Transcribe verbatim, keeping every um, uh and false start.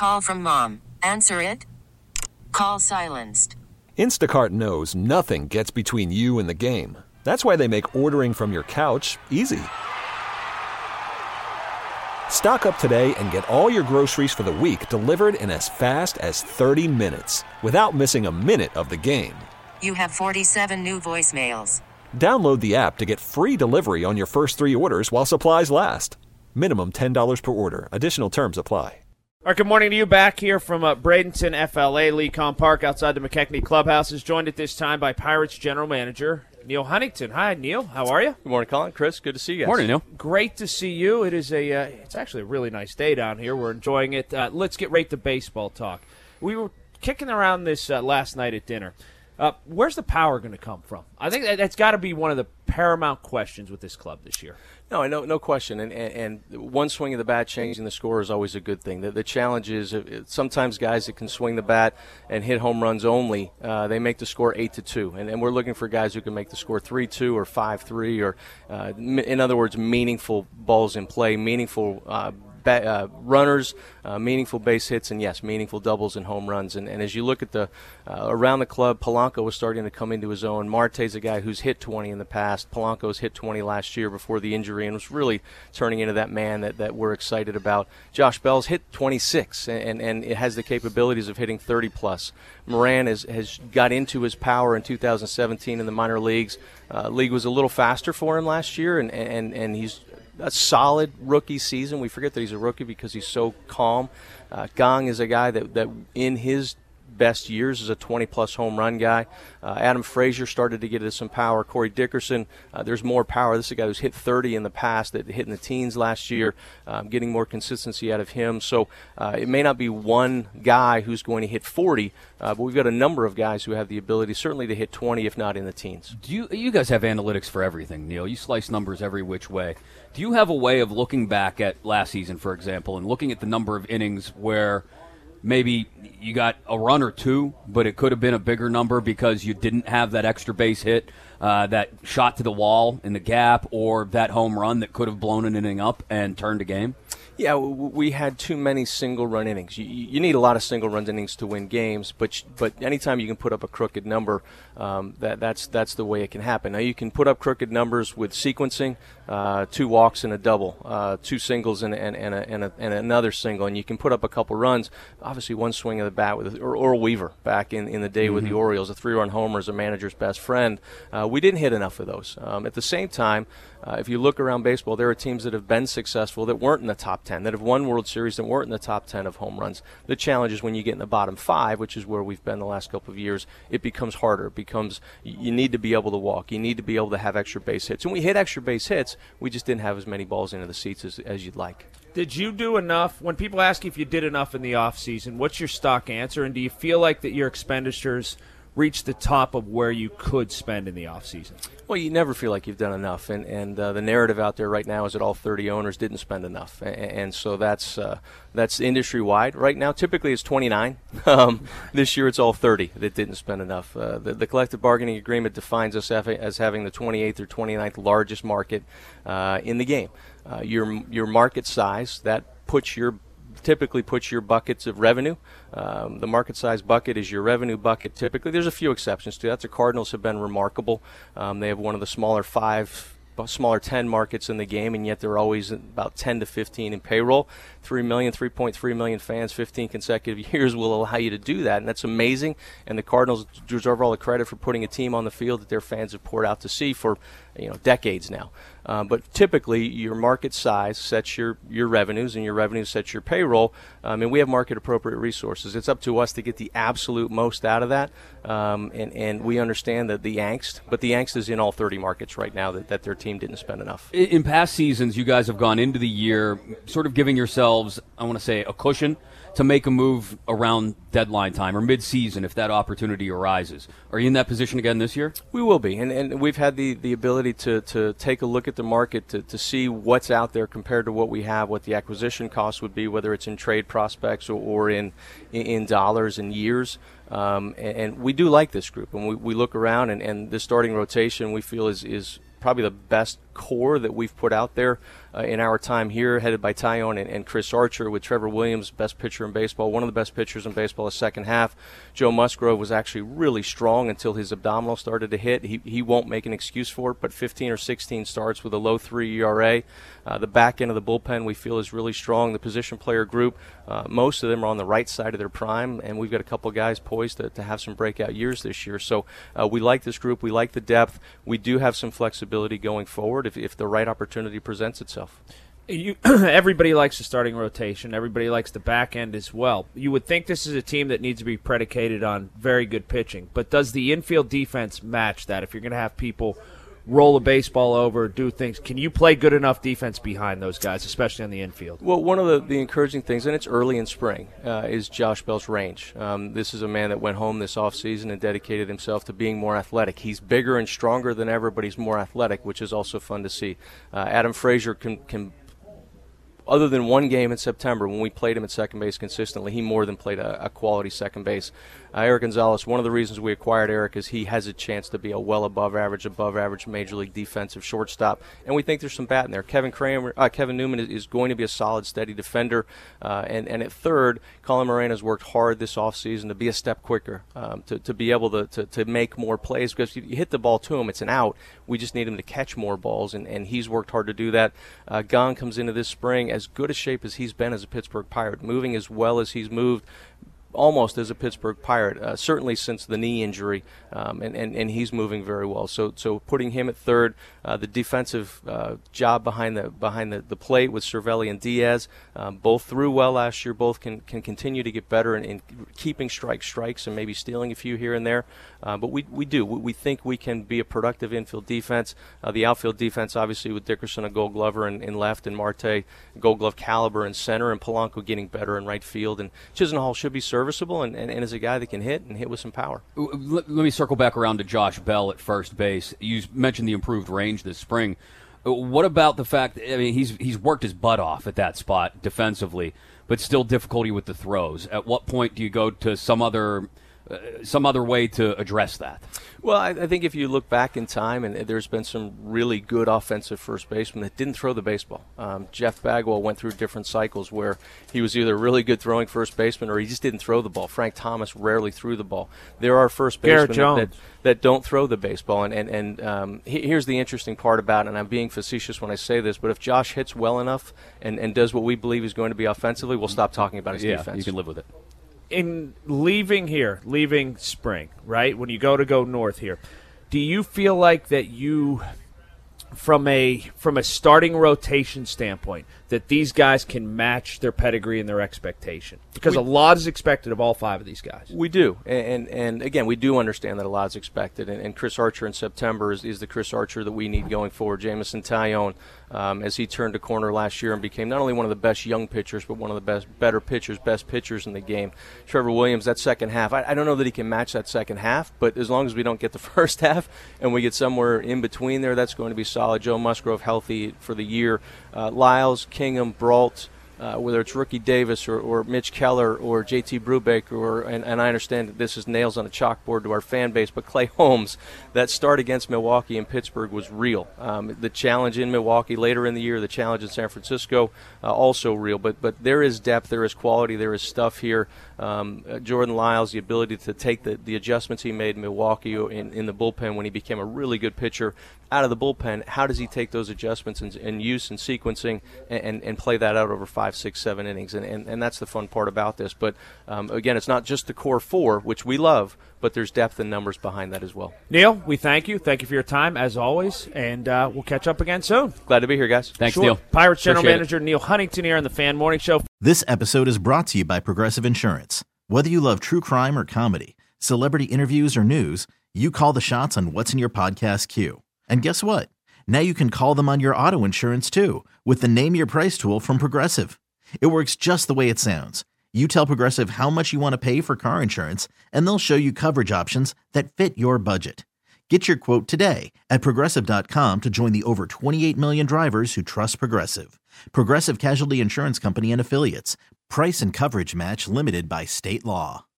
Call from mom. Answer it. Call silenced. Instacart knows nothing gets between you and the game. That's why they make ordering from your couch easy. Stock up today and get all your groceries for the week delivered in as fast as thirty minutes without missing a minute of the game. You have forty-seven new voicemails. Download the app to get free delivery on your first three orders while supplies last. Minimum ten dollars per order. Additional terms apply. All right, good morning to you. Back here from uh, Bradenton F L A, Lecom Park, outside the McKechnie Clubhouse, is joined at this time by Pirates General Manager Neil Huntington. Hi, Neil. How are you? Good morning, Colin. Chris, good to see you guys. Morning, Neil. Great to see you. It is a. Uh, it's actually a really nice day down here. We're enjoying it. Uh, let's get right to baseball talk. We were kicking around this uh, last night at dinner. Uh, where's the power going to come from? I think that, that's got to be one of the paramount questions with this club this year. No, no, no question. And, and and one swing of the bat changing the score is always a good thing. The, the challenge is uh, sometimes guys that can swing the bat and hit home runs only, uh, they make the score eight to two. And, and we're looking for guys who can make the score three two or five three, or uh, in other words, meaningful balls in play, meaningful uh, Ba- uh, runners, uh, meaningful base hits, and yes, meaningful doubles and home runs. And, and as you look at the uh, around the club, Polanco was starting to come into his own. Marte's a guy who's hit twenty in the past. Polanco's hit twenty last year before the injury and was really turning into that man that, that we're excited about. Josh Bell's hit twenty-six, and, and it has the capabilities of hitting thirty plus. Moran has, has got into his power in two thousand seventeen in the minor leagues. Uh, league was a little faster for him last year, and, and, and he's a solid rookie season. We forget that he's a rookie because he's so calm. Uh, Gong is a guy that, that in his best years is a twenty-plus home run guy. Uh, Adam Frazier started to get into some power. Corey Dickerson, uh, there's more power. This is a guy who's hit thirty in the past, that hit in the teens last year, um, getting more consistency out of him. So uh, it may not be one guy who's going to hit forty, uh, but we've got a number of guys who have the ability certainly to hit twenty, if not in the teens. Do you you guys have analytics for everything, Neil? You slice numbers every which way. Do you have a way of looking back at last season, for example, and looking at the number of innings where maybe you got a run or two, but it could have been a bigger number because you didn't have that extra base hit, uh, that shot to the wall in the gap, or that home run that could have blown an inning up and turned a game? Yeah, we had too many single-run innings. You, you need a lot of single-run innings to win games, but but anytime you can put up a crooked number, um, that that's that's the way it can happen. Now you can put up crooked numbers with sequencing, uh, two walks and a double, uh, two singles and and and, a, and, a, and another single, and you can put up a couple runs. Obviously, one swing of the bat with Earl Weaver back in, in the day mm-hmm. with the Orioles, a three-run homer is a manager's best friend. Uh, we didn't hit enough of those. Um, at the same time, uh, if you look around baseball, there are teams that have been successful that weren't in the top ten, that have won World Series that weren't in the top ten of home runs. The challenge is when you get in the bottom five, which is where we've been the last couple of years, it becomes harder. It becomes, you need to be able to walk. You need to be able to have extra base hits. And we hit extra base hits, we just didn't have as many balls into the seats as, as you'd like. Did you do enough? When people ask you if you did enough in the offseason, what's your stock answer? And do you feel like that your expenditures reached the top of where you could spend in the offseason? Well, you never feel like you've done enough, and and uh, the narrative out there right now is that all thirty owners didn't spend enough, and, and so that's uh, that's industry wide right now. Typically, it's twenty-nine. Um, this year, it's all thirty that didn't spend enough. Uh, the, the collective bargaining agreement defines us as having the twenty-eighth or twenty-ninth largest market uh, in the game. Uh, your your market size, that puts your typically puts your buckets of revenue. Um, the market size bucket is your revenue bucket typically. There's a few exceptions to that. The Cardinals have been remarkable. Um, they have one of the smaller five, smaller ten markets in the game, and yet they're always about ten to fifteen in payroll. three million, three point three million fans, fifteen consecutive years will allow you to do that, and that's amazing. And the Cardinals deserve all the credit for putting a team on the field that their fans have poured out to see for you know decades now. Um, but typically, your market size sets your, your revenues, and your revenues sets your payroll. Um, and we have market-appropriate resources. It's up to us to get the absolute most out of that. Um, and, and we understand that the angst, but the angst is in all thirty markets right now that, that their team didn't spend enough. In past seasons, you guys have gone into the year sort of giving yourselves, I want to say, a cushion to make a move around deadline time or mid-season if that opportunity arises. Are you in that position again this year? We will be, and, and we've had the, the ability to, to take a look at the market to, to see what's out there compared to what we have, what the acquisition cost would be, whether it's in trade prospects or, or in, in dollars and years. Um, and, and we do like this group, and we, we look around, and, and this starting rotation we feel is, is probably the best core that we've put out there uh, in our time here, headed by Taillon and, and Chris Archer, with Trevor Williams, best pitcher in baseball, one of the best pitchers in baseball the second half. Joe Musgrove was actually really strong until his abdominal started to hit. He, he won't make an excuse for it, but fifteen or sixteen starts with a low three E R A. Uh, the back end of the bullpen we feel is really strong. The position player group, uh, most of them are on the right side of their prime, and we've got a couple of guys poised to, to have some breakout years this year. So uh, we like this group. We like the depth. We do have some flexibility going forward if, if the right opportunity presents itself. You, everybody likes the starting rotation. Everybody likes the back end as well. You would think this is a team that needs to be predicated on very good pitching, but does the infield defense match that? If you're going to have people roll a baseball over, do things, can you play good enough defense behind those guys, especially on the infield? Well, one of the, the encouraging things, and it's early in spring, uh, is Josh Bell's range. Um, this is a man that went home this offseason and dedicated himself to being more athletic. He's bigger and stronger than ever, but he's more athletic, which is also fun to see. Uh, Adam Frazier can, can other than one game in September when we played him at second base consistently, he more than played a, a quality second base. Uh, Eric Gonzalez, one of the reasons we acquired Eric is he has a chance to be a well above average, above average Major League defensive shortstop, and we think there's some bat in there. Kevin Kramer, uh, Kevin Newman is, is going to be a solid, steady defender, uh, and, and at third, Colin Moreno's worked hard this offseason to be a step quicker, um, to, to be able to, to, to make more plays, because you, you hit the ball to him, it's an out. We just need him to catch more balls, and, and he's worked hard to do that. Uh, Gong comes into this spring as good a shape as he's been as a Pittsburgh Pirate, moving as well as he's moved, almost as a Pittsburgh Pirate, uh, certainly since the knee injury, um, and, and, and he's moving very well. So so putting him at third, uh, the defensive uh, job behind the behind the, the plate with Cervelli and Diaz, um, both threw well last year, both can, can continue to get better in, in keeping strike strikes and maybe stealing a few here and there. Uh, but we we do. We, we think we can be a productive infield defense. Uh, the outfield defense, obviously, with Dickerson a Gold Glover in, in left, and Marte Gold Glove caliber in center, and Polanco getting better in right field. And Chisenhall should be serviceable and, and, and is a guy that can hit and hit with some power. Let, let me circle back around to Josh Bell at first base. You mentioned the improved range this spring. What about the fact, I mean, he's he's worked his butt off at that spot defensively, but still difficulty with the throws. At what point do you go to some other uh, some other way to address that? Well, I, I think if you look back in time, and there's been some really good offensive first basemen that didn't throw the baseball. Um, Jeff Bagwell went through different cycles where he was either really good throwing first baseman or he just didn't throw the ball. Frank Thomas rarely threw the ball. There are first basemen that, that, that don't throw the baseball. And, and, and um, he, here's the interesting part about it, and I'm being facetious when I say this, but if Josh hits well enough and, and does what we believe he's going to be offensively, we'll stop talking about his yeah, defense. You can live with it. In leaving here, leaving spring, right, when you go to go north here, do you feel like that you, from a from a starting rotation standpoint, that these guys can match their pedigree and their expectation? Because we, a lot is expected of all five of these guys. We do. And, and, and again, we do understand that a lot is expected. And, and Chris Archer in September is, is the Chris Archer that we need going forward. Jamison Taillon, um, as he turned a corner last year and became not only one of the best young pitchers, but one of the best, better pitchers, best pitchers in the game. Trevor Williams, that second half, I, I don't know that he can match that second half, but as long as we don't get the first half and we get somewhere in between there, that's going to be solid. Joe Musgrove healthy for the year. Uh, Lyles, Kingham, Brault, uh, whether it's Rookie Davis or, or Mitch Keller or J T Brubaker, or, and, and I understand that this is nails on a chalkboard to our fan base, but Clay Holmes, that start against Milwaukee and Pittsburgh was real. Um, the challenge in Milwaukee later in the year, the challenge in San Francisco, uh, also real. But but there is depth, there is quality, there is stuff here. Um, uh, Jordan Lyles, the ability to take the, the adjustments he made in Milwaukee in, in the bullpen when he became a really good pitcher out of the bullpen, how does he take those adjustments and, and use and sequencing and, and, and play that out over five, six, seven innings? And, and, and that's the fun part about this. But, um, again, it's not just the core four, which we love, but there's depth and numbers behind that as well. Neil, we thank you. Thank you for your time, as always, and uh, we'll catch up again soon. Glad to be here, guys. Thanks, sure. Neil. Pirates General Appreciate Manager it. Neil Huntington here on the Fan Morning Show. This episode is brought to you by Progressive Insurance. Whether you love true crime or comedy, celebrity interviews or news, you call the shots on what's in your podcast queue. And guess what? Now you can call them on your auto insurance too with the Name Your Price tool from Progressive. It works just the way it sounds. You tell Progressive how much you want to pay for car insurance, and they'll show you coverage options that fit your budget. Get your quote today at Progressive dot com to join the over twenty-eight million drivers who trust Progressive. Progressive Casualty Insurance Company and Affiliates. Price and coverage match limited by state law.